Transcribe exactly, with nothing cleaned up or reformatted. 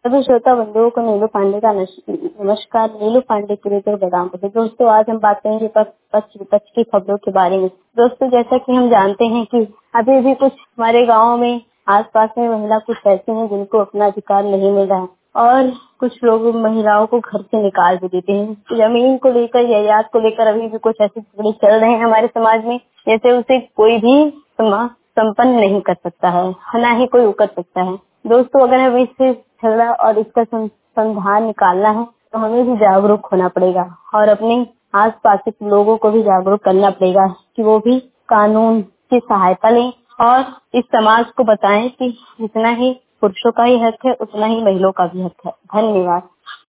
सभी श्रोता बंधुओं को नीलू पांडे का नमस्कार। नीलू पांडे की रिपोर्ट बदाम पर। दोस्तों, आज हम बात करेंगे पक्ष विपक्ष की खबरों के बारे में। दोस्तों, जैसा कि हम जानते हैं कि अभी भी कुछ हमारे गाँव में आसपास में महिला कुछ ऐसी हैं जिनको अपना अधिकार नहीं मिल रहा है और कुछ लोग महिलाओं को घर से निकाल भी देते हैं। जमीन को लेकर, जायदाद को लेकर अभी भी कुछ ऐसे झगड़े चल रहे हैं हमारे समाज में, जैसे उसे कोई भी संपन्न नहीं कर सकता है, ना ही कोई उकर सकता है। दोस्तों, अगर हमें इससे झगड़ा और इसका समाधान निकालना है तो हमें भी जागरूक होना पड़ेगा और अपने आसपास के लोगों को भी जागरूक करना पड़ेगा कि वो भी कानून की सहायता लें और इस समाज को बताएं कि जितना ही पुरुषों का ही हक है उतना ही महिलाओं का भी हक है। धन्यवाद।